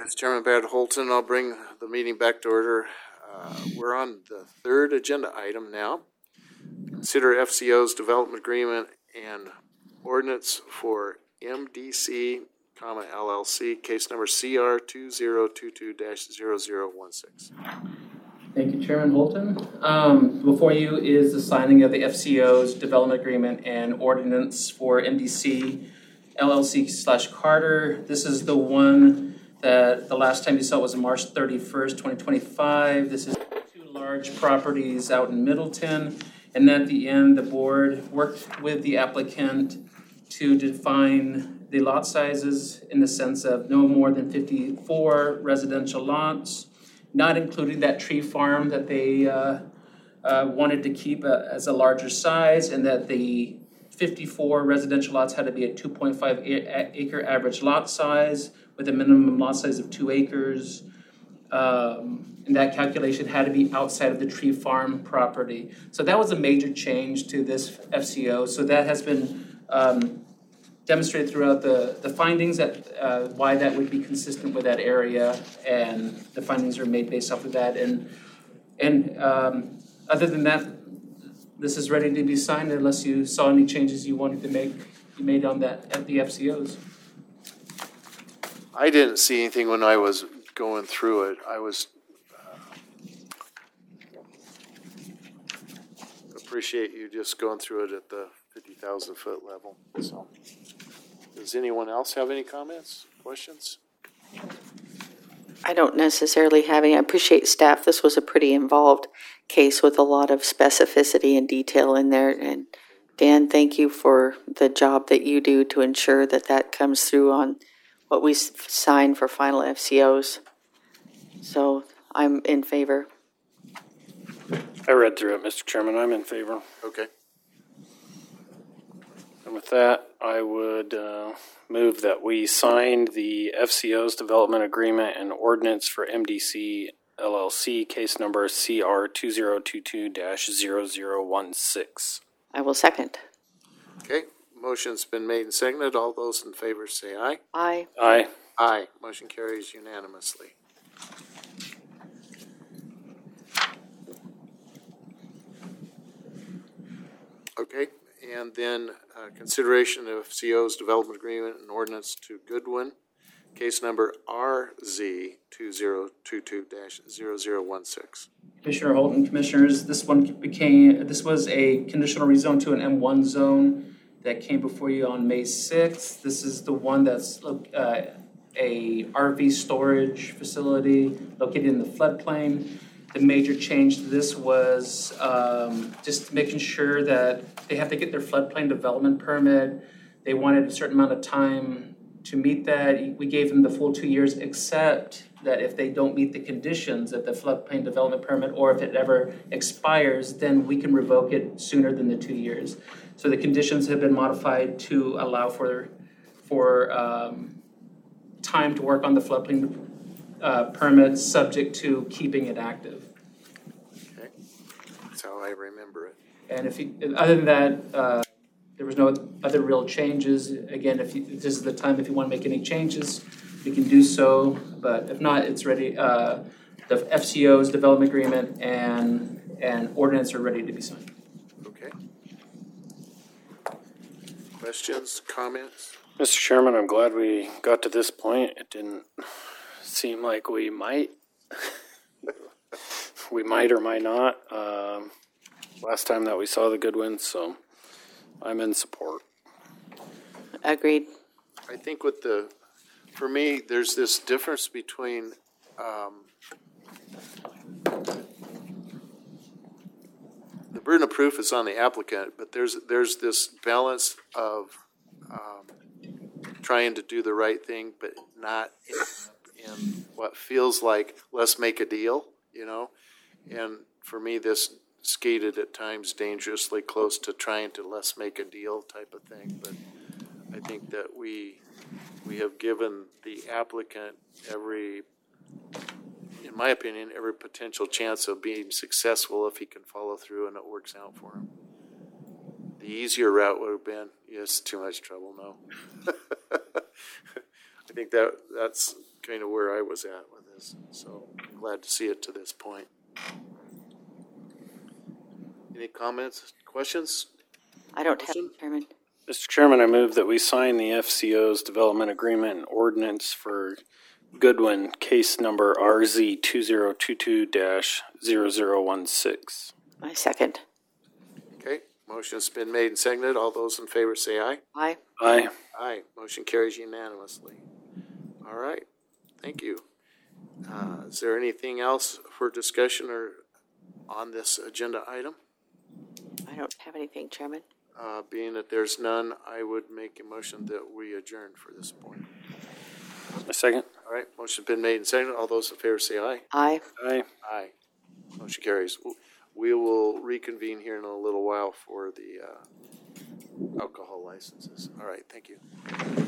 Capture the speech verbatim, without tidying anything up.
Mister Chairman Brad Holton, I'll bring the meeting back to order. Uh, we're on the third agenda item now. Consider F C O's development agreement and ordinance for M D C, comma L L C, case number C R two zero two two dash zero zero one six. Thank you, Chairman Holton. Um, before you is the signing of the F C O's development agreement and ordinance for M D C L L C slash Carter. This is the one that the last time you saw was on March thirty-first, twenty twenty-five. This is two large properties out in Middleton. And at the end, the board worked with the applicant to define the lot sizes in the sense of no more than fifty-four residential lots, not including that tree farm that they uh, uh, wanted to keep a, as a larger size, and that the fifty-four residential lots had to be a two point five acre average lot size with a minimum lot size of two acres. Um, and that calculation had to be outside of the tree farm property. So that was a major change to this F C O. So that has been um, demonstrated throughout the, the findings that uh, why that would be consistent with that area, and the findings are made based off of that. And and um, other than that, this is ready to be signed unless you saw any changes you wanted to make you made on that at the F C Os. I didn't see anything when I was going through it. I was uh, appreciate you just going through it at the fifty thousand foot level. So, does anyone else have any comments, questions? I don't necessarily have any. I appreciate staff. This was a pretty involved case with a lot of specificity and detail in there. And Dan, thank you for the job that you do to ensure that that comes through on what we sign for final F C Os. So I'm in favor. I read through it, Mister Chairman. I'm in favor. Okay. And with that, I would uh, move that we sign the F C O's development agreement and ordinance for M D C L L C, case number C R two zero two two dash zero zero one six. I will second. Okay. Motion's been made and seconded. All those in favor say aye. Aye. Aye. Aye. Motion carries unanimously. Okay, and then uh, consideration of F C O's development agreement and ordinance to Goodwin, case number R Z two zero two two dash zero zero one six. Commissioner Holton, Commissioners, this one became, this was a conditional rezone to an M one zone that came before you on May sixth. This is the one that's uh, a R V storage facility located in the floodplain. The major change to this was um, just making sure that they have to get their floodplain development permit. They wanted a certain amount of time to meet that. We gave them the full two years, except that if they don't meet the conditions of the floodplain development permit, or if it ever expires, then we can revoke it sooner than the two years. So the conditions have been modified to allow for, for um, time to work on the floodplain uh, permit, subject to keeping it active. Okay, that's how I remember it. And if you, other than that, uh, there was no other real changes. Again, if, you, if this is the time, if you want to make any changes, you can do so. But if not, it's ready. Uh, the F C O's development agreement and and ordinance are ready to be signed. Okay. Questions, comments? Mister Chairman, I'm glad we got to this point. It didn't seem like we might. we might or might not. Um, last time that we saw the Goodwin, so I'm in support. Agreed. I think with the, for me, there's this difference between um, the burden of proof is on the applicant, but there's there's this balance of um, trying to do the right thing, but not in, in what feels like let's make a deal, you know. And for me, this skated at times dangerously close to trying to let's make a deal type of thing. But I think that we we have given the applicant every, in my opinion, every potential chance of being successful if he can follow through and it works out for him. The easier route would have been, yes, too much trouble, no. I think that that's kind of where I was at with this, so glad to see it to this point. Any comments, questions? I don't have, Motion? Chairman. Mister Chairman, I move that we sign the F C O's development agreement and ordinance for Goodwin, case number R Z two zero two two dash zero zero one six. I second. Okay, motion's been made and seconded. All those in favor say aye. Aye. Aye. Aye, motion carries unanimously. All right, thank you. Uh, is there anything else for discussion or on this agenda item? I don't have anything, Chairman. Uh, being that there's none, I would make a motion that we adjourn for this point. A second. All right, motion's been made and seconded. All those in favor say aye. Aye. Aye. Aye. Motion carries. We will reconvene here in a little while for the uh, alcohol licenses. All right, thank you.